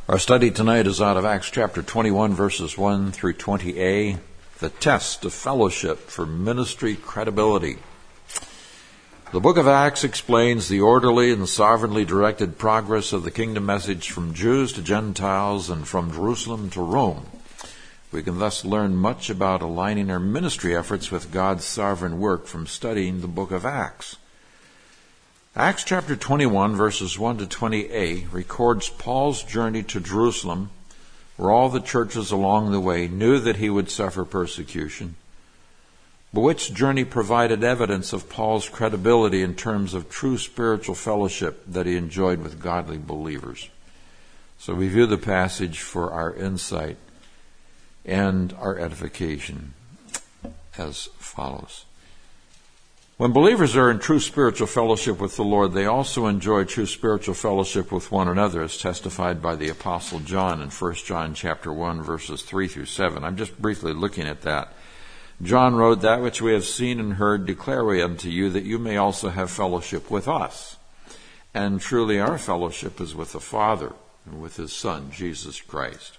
Our study tonight is out of Acts chapter 21, verses 1 through 20a, the test of fellowship for ministry credibility. The book of Acts explains the orderly and sovereignly directed progress of the kingdom message from Jews to Gentiles and from Jerusalem to Rome. We can thus learn much about aligning our ministry efforts with God's sovereign work from studying the book of Acts. Acts chapter 21, verses 1 to 20a, records Paul's journey to Jerusalem, where all the churches along the way knew that he would suffer persecution, but which journey provided evidence of Paul's credibility in terms of true spiritual fellowship that he enjoyed with godly believers. So we view the passage for our insight and our edification as follows. When believers are in true spiritual fellowship with the Lord, they also enjoy true spiritual fellowship with one another, as testified by the Apostle John in 1 John chapter 1, verses 3 through 7. I'm just briefly looking at that. John wrote, "That which we have seen and heard declare we unto you, that you may also have fellowship with us. And truly our fellowship is with the Father and with his Son, Jesus Christ.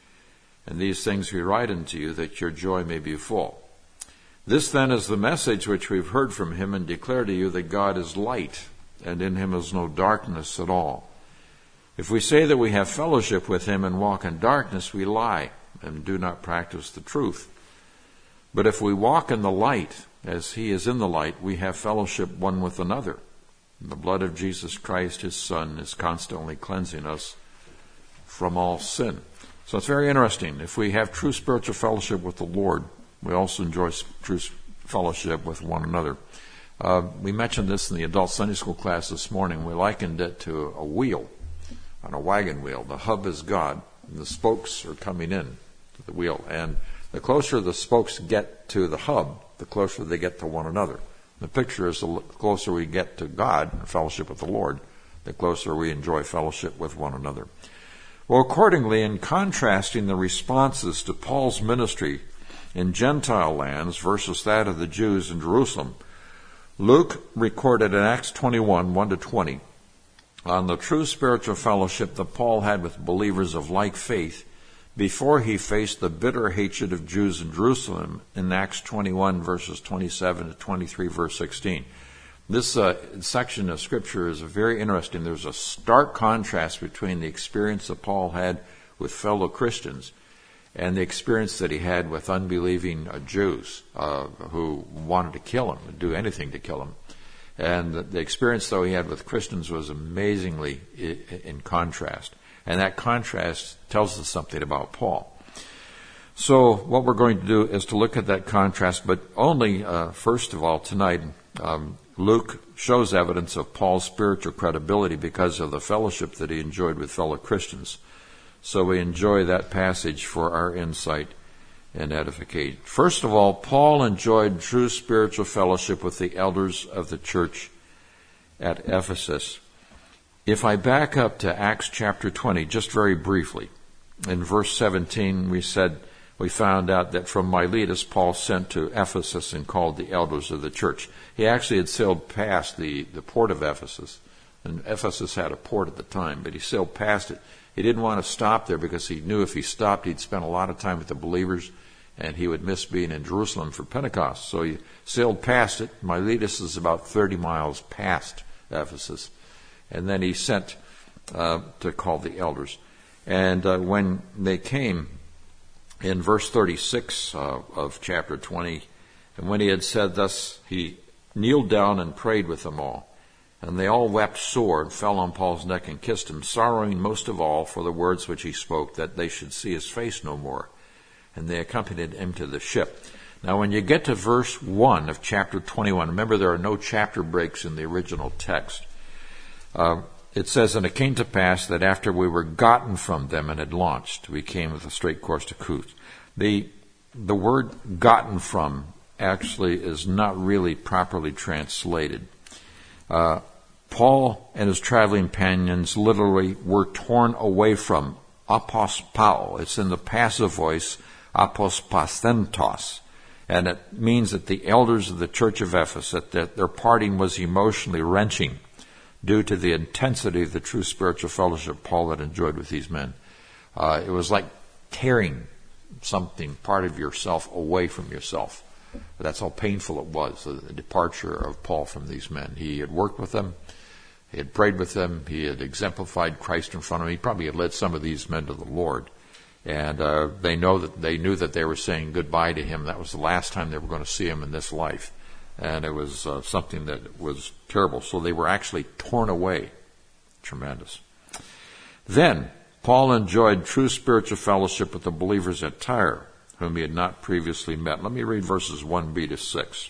And these things we write unto you, that your joy may be full. This then is the message which we've heard from him and declare to you, that God is light, and in him is no darkness at all. If we say that we have fellowship with him and walk in darkness, we lie and do not practice the truth. But if we walk in the light, as he is in the light, we have fellowship one with another. And the blood of Jesus Christ, his Son, is constantly cleansing us from all sin." So it's very interesting. If we have true spiritual fellowship with the Lord, we also enjoy true fellowship with one another. We mentioned this in the adult Sunday school class this morning. We likened it to a wheel on a wagon wheel. The hub is God, and the spokes are coming in to the wheel. And the closer the spokes get to the hub, the closer they get to one another. The picture is the closer we get to God and fellowship with the Lord, the closer we enjoy fellowship with one another. Well, accordingly, in contrasting the responses to Paul's ministry in Gentile lands versus that of the Jews in Jerusalem, Luke recorded in Acts 21, 1 to 20, on the true spiritual fellowship that Paul had with believers of like faith before he faced the bitter hatred of Jews in Jerusalem in Acts 21, verses 27 to 23, verse 16. This section of Scripture is very interesting. There's a stark contrast between the experience that Paul had with fellow Christians and the experience that he had with unbelieving Jews who wanted to kill him, do anything to kill him. And the experience, though, he had with Christians was amazingly in contrast. And that contrast tells us something about Paul. So what we're going to do is to look at that contrast, but only, first of all, tonight, Luke shows evidence of Paul's spiritual credibility because of the fellowship that he enjoyed with fellow Christians. So we enjoy that passage for our insight and edification. First of all, Paul enjoyed true spiritual fellowship with the elders of the church at Ephesus. If I back up to Acts chapter 20, just very briefly, in verse 17 we found out that from Miletus Paul sent to Ephesus and called the elders of the church. He actually had sailed past the port of Ephesus, and Ephesus had a port at the time, but he sailed past it. He didn't want to stop there because he knew if he stopped, he'd spend a lot of time with the believers, and he would miss being in Jerusalem for Pentecost. So he sailed past it. Miletus is about 30 miles past Ephesus. And then he sent to call the elders. And when they came, in verse 36 of chapter 20, and when he had said thus, he kneeled down and prayed with them all. And they all wept sore and fell on Paul's neck and kissed him, sorrowing most of all for the words which he spoke, that they should see his face no more. And they accompanied him to the ship. Now, when you get to verse 1 of chapter 21, remember there are no chapter breaks in the original text. It says, "And it came to pass that after we were gotten from them and had launched, we came with a straight course to Crete." The word "gotten from" actually is not really properly translated. Paul and his traveling companions literally were torn away from, apospao. It's in the passive voice, apospastentos. And it means that the elders of the church of Ephesus, that their parting was emotionally wrenching due to the intensity of the true spiritual fellowship Paul had enjoyed with these men. It was like tearing something, part of yourself, away from yourself. That's how painful it was, the departure of Paul from these men. He had worked with them. He had prayed with them. He had exemplified Christ in front of them. He probably had led some of these men to the Lord. And they knew that they were saying goodbye to him. That was the last time they were going to see him in this life. And it was something that was terrible. So they were actually torn away. Tremendous. Then Paul enjoyed true spiritual fellowship with the believers at Tyre, whom he had not previously met. Let me read verses 1b to 6.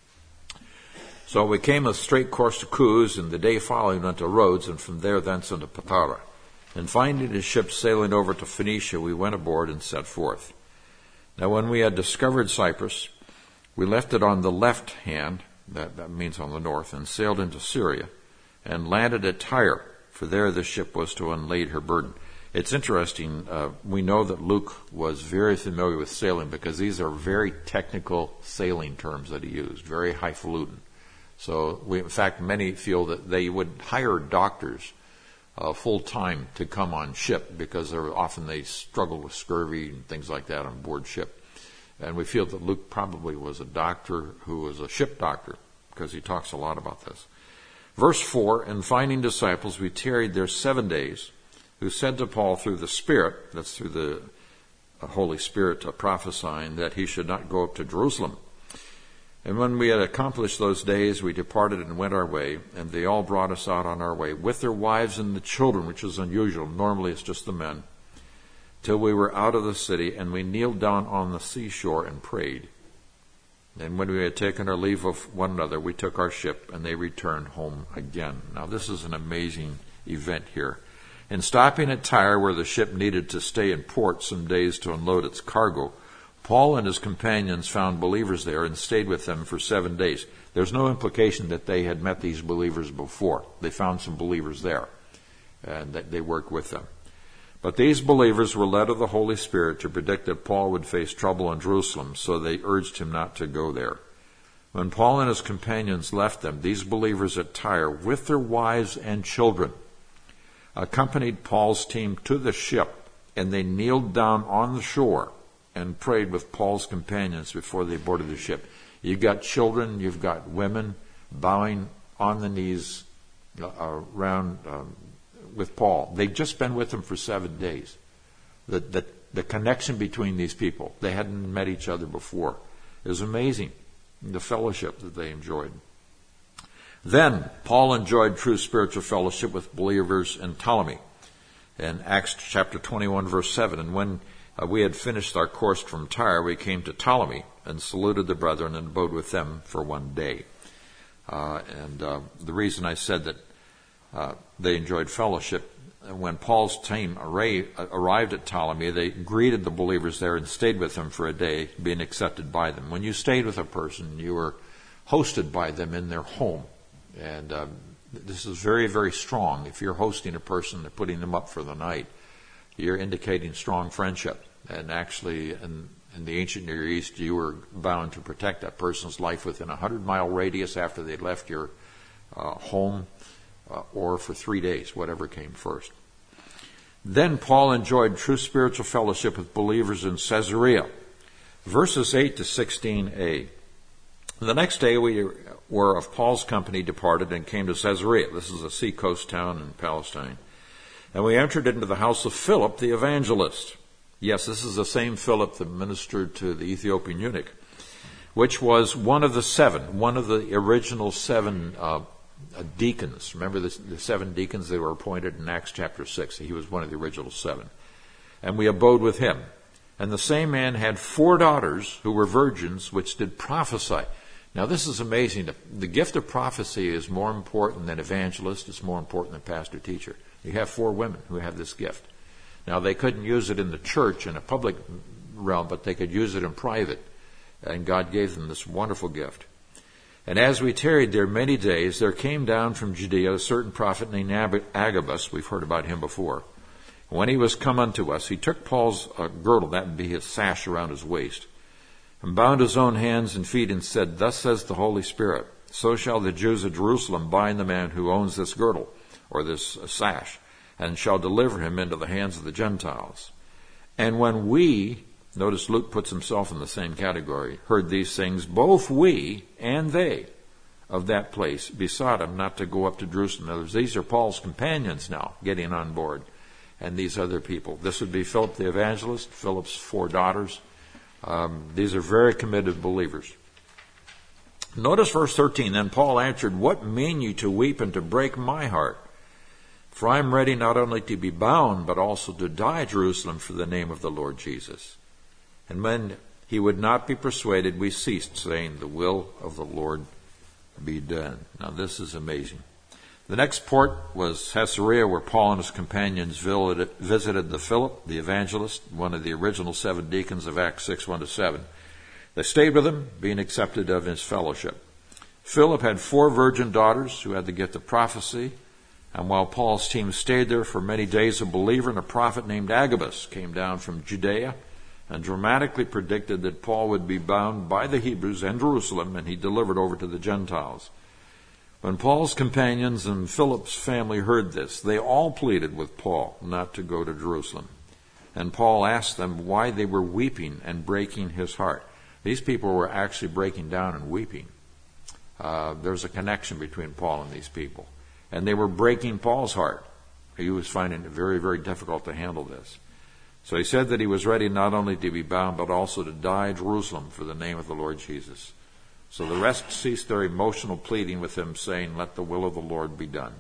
So we came a straight course to Coos, and the day following unto Rhodes, and from there thence unto Patara. And finding his ship sailing over to Phoenicia, we went aboard and set forth. Now when we had discovered Cyprus, we left it on the left hand, that means on the north, and sailed into Syria, and landed at Tyre, for there the ship was to unlade her burden. It's interesting, we know that Luke was very familiar with sailing because these are very technical sailing terms that he used, very highfalutin. So in fact, many feel that they would hire doctors full-time to come on ship because often they struggle with scurvy and things like that on board ship. And we feel that Luke probably was a doctor who was a ship doctor because he talks a lot about this. Verse 4, and finding disciples, we tarried there 7 days, who said to Paul through the Spirit, that's through the Holy Spirit prophesying, that he should not go up to Jerusalem. And when we had accomplished those days, we departed and went our way, and they all brought us out on our way, with their wives and the children, which is unusual. Normally it's just the men, till we were out of the city, and we kneeled down on the seashore and prayed. And when we had taken our leave of one another, we took our ship, and they returned home again. Now this is an amazing event here. And stopping at Tyre, where the ship needed to stay in port some days to unload its cargo, Paul and his companions found believers there and stayed with them for 7 days. There's no implication that they had met these believers before. They found some believers there, and that they worked with them. But these believers were led of the Holy Spirit to predict that Paul would face trouble in Jerusalem, so they urged him not to go there. When Paul and his companions left them, these believers at Tyre, with their wives and children, accompanied Paul's team to the ship, and they kneeled down on the shore and prayed with Paul's companions before they boarded the ship. You've got children, you've got women bowing on the knees around with Paul. They'd just been with him for 7 days. The connection between these people, they hadn't met each other before. It was amazing, the fellowship that they enjoyed. Then Paul enjoyed true spiritual fellowship with believers in Ptolemy, in Acts chapter 21, verse 7. And when we had finished our course from Tyre, we came to Ptolemy and saluted the brethren and abode with them for 1 day. The reason I said that they enjoyed fellowship, when Paul's team arrived at Ptolemy, they greeted the believers there and stayed with them for a day, being accepted by them. When you stayed with a person, you were hosted by them in their home. And this is very, very strong. If you're hosting a person and putting them up for the night, you're indicating strong friendship. And actually, in the ancient Near East, you were bound to protect that person's life within a 100-mile radius after they left your home, or for 3 days, whatever came first. Then Paul enjoyed true spiritual fellowship with believers in Caesarea. Verses 8 to 16a. The next day we were of Paul's company departed and came to Caesarea. This is a seacoast town in Palestine. And we entered into the house of Philip the evangelist. Yes, this is the same Philip that ministered to the Ethiopian eunuch, which was one of the original seven deacons. Remember the 7 deacons that were appointed in Acts chapter 6? He was one of the original 7. And we abode with him. And the same man had 4 daughters who were virgins, which did prophesy. Now this is amazing. The gift of prophecy is more important than evangelist. It's more important than pastor teacher. You have 4 women who have this gift. Now they couldn't use it in the church in a public realm, but they could use it in private. And God gave them this wonderful gift. And as we tarried there many days, there came down from Judea a certain prophet named Agabus. We've heard about him before. When he was come unto us, he took Paul's girdle, that would be his sash around his waist, and bound his own hands and feet and said, Thus says the Holy Spirit, so shall the Jews of Jerusalem bind the man who owns this girdle, or this sash, and shall deliver him into the hands of the Gentiles. And when we, notice Luke puts himself in the same category, heard these things, both we and they of that place besought him not to go up to Jerusalem. In other words, these are Paul's companions now getting on board, and these other people. This would be Philip the evangelist, Philip's 4 daughters. These are very committed believers. Notice verse 13. Then Paul answered, "What mean you to weep and to break my heart? For I am ready not only to be bound, but also to die at Jerusalem for the name of the Lord Jesus." And when he would not be persuaded, we ceased, saying, "The will of the Lord be done." Now this is amazing. The next port was Caesarea, where Paul and his companions visited the Philip, the evangelist, one of the original 7 deacons of Acts 6, 1-7. They stayed with him, being accepted of his fellowship. Philip had 4 virgin daughters who had the gift of prophecy, and while Paul's team stayed there for many days, a believer and a prophet named Agabus came down from Judea and dramatically predicted that Paul would be bound by the Hebrews and Jerusalem, and he delivered over to the Gentiles. When Paul's companions and Philip's family heard this, they all pleaded with Paul not to go to Jerusalem. And Paul asked them why they were weeping and breaking his heart. These people were actually breaking down and weeping. There's a connection between Paul and these people. And they were breaking Paul's heart. He was finding it very, very difficult to handle this. So he said that he was ready not only to be bound, but also to die at Jerusalem for the name of the Lord Jesus. So the rest ceased their emotional pleading with him, saying, "Let the will of the Lord be done."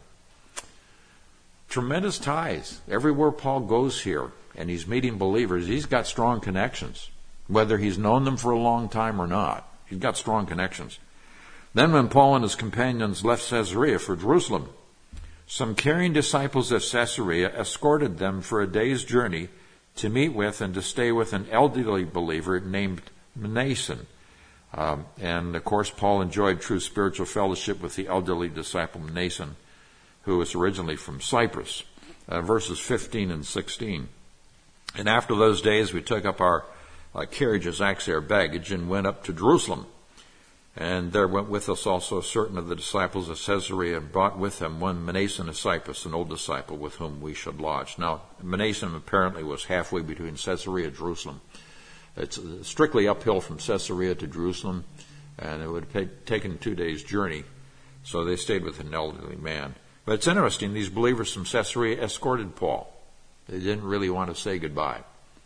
Tremendous ties. Everywhere Paul goes here, and he's meeting believers, he's got strong connections. Whether he's known them for a long time or not, he's got strong connections. Then when Paul and his companions left Caesarea for Jerusalem, some caring disciples of Caesarea escorted them for a day's journey to meet with and to stay with an elderly believer named Mnason. And of course, Paul enjoyed true spiritual fellowship with the elderly disciple Mnason, who was originally from Cyprus. Verses 15 and 16. And after those days, we took up our carriages, actually our baggage, and went up to Jerusalem. And there went with us also certain of the disciples of Caesarea, and brought with them one Mnason of Cyprus, an old disciple with whom we should lodge. Now, Mnason apparently was halfway between Caesarea and Jerusalem. It's strictly uphill from Caesarea to Jerusalem, and it would have taken 2 days' journey. So they stayed with an elderly man. But it's interesting, these believers from Caesarea escorted Paul. They didn't really want to say goodbye.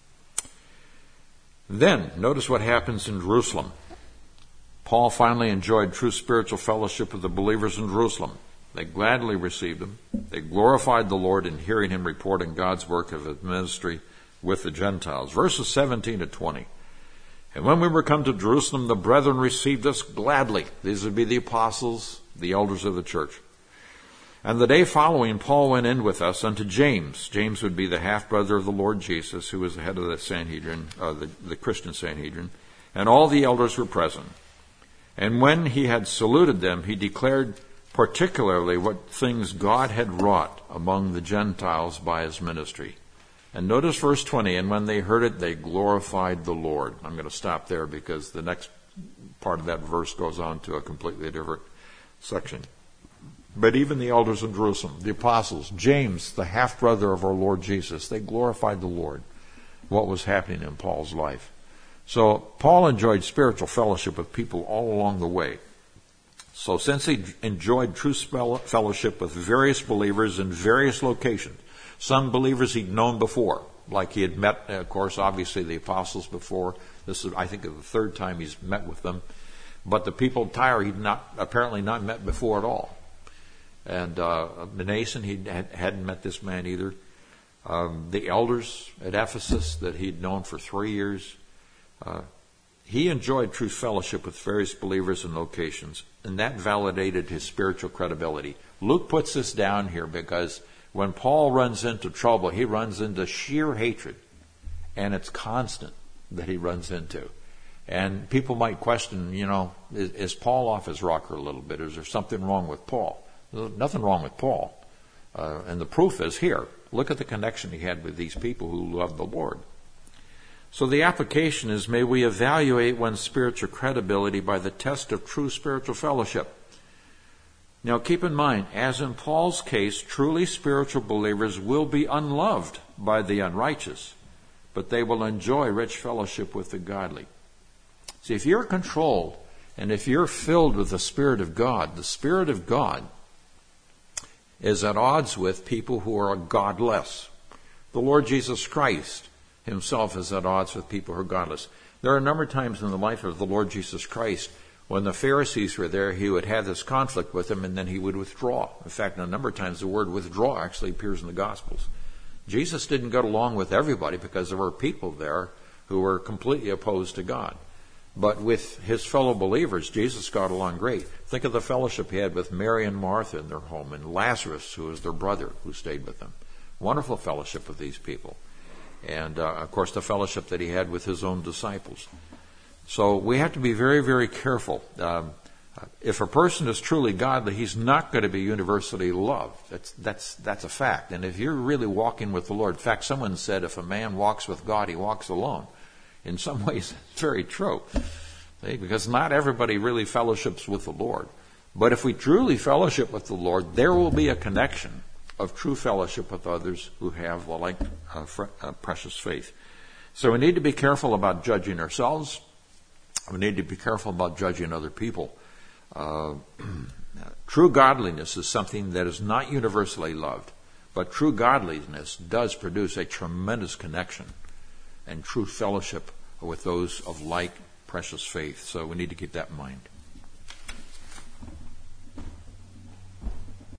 Then, notice what happens in Jerusalem. Paul finally enjoyed true spiritual fellowship with the believers in Jerusalem. They gladly received him. They glorified the Lord in hearing him reporting God's work of his ministry with the Gentiles. Verses 17 to 20. And when we were come to Jerusalem, the brethren received us gladly. These would be the apostles, the elders of the church. And the day following, Paul went in with us unto James. James would be the half-brother of the Lord Jesus, who was the head of the Sanhedrin, the Christian Sanhedrin. And all the elders were present. And when he had saluted them, he declared particularly what things God had wrought among the Gentiles by his ministry. And notice verse 20, and when they heard it, they glorified the Lord. I'm going to stop there because the next part of that verse goes on to a completely different section. But even the elders in Jerusalem, the apostles, James, the half-brother of our Lord Jesus, they glorified the Lord, what was happening in Paul's life. So Paul enjoyed spiritual fellowship with people all along the way. So since he enjoyed true fellowship with various believers in various locations, some believers he'd known before, like he had met, of course, obviously the apostles before. This is, I think, the 3rd time he's met with them. But the people of Tyre he'd apparently not met before at all. And Mnason, he hadn't met this man either. The elders at Ephesus that he'd known for 3 years. He enjoyed true fellowship with various believers and locations, and that validated his spiritual credibility. Luke puts this down here because when Paul runs into trouble, he runs into sheer hatred, and it's constant that he runs into. And people might question, is Paul off his rocker a little bit? Is there something wrong with Paul? Nothing wrong with Paul. And the proof is here. Look at the connection he had with these people who loved the Lord. So the application is, may we evaluate one's spiritual credibility by the test of true spiritual fellowship. Now keep in mind, as in Paul's case, truly spiritual believers will be unloved by the unrighteous. but they will enjoy rich fellowship with the godly. See, if you're controlled and if you're filled with the Spirit of God is at odds with people who are godless. The Lord Jesus Christ himself is at odds with people who are godless. There are a number of times in the life of the Lord Jesus Christ when the Pharisees were there, he would have this conflict with them and then he would withdraw. In fact, a number of times the word withdraw actually appears in the Gospels. Jesus didn't get along with everybody because there were people there who were completely opposed to God. But with his fellow believers, Jesus got along great. Think of the fellowship he had with Mary and Martha in their home, and Lazarus, who was their brother, who stayed with them. Wonderful fellowship with these people. And, of course, the fellowship that he had with his own disciples. So we have to be very, very careful. If a person is truly godly, he's not going to be universally loved. That's a fact. And if you're really walking with the Lord, in fact, someone said if a man walks with God, he walks alone. In some ways, it's very true. See? Because not everybody really fellowships with the Lord. But if we truly fellowship with the Lord, there will be a connection of true fellowship with others who have the like precious faith. So we need to be careful about judging ourselves. We need to be careful about judging other people. True godliness is something that is not universally loved, but true godliness does produce a tremendous connection and true fellowship with those of like precious faith. So we need to keep that in mind.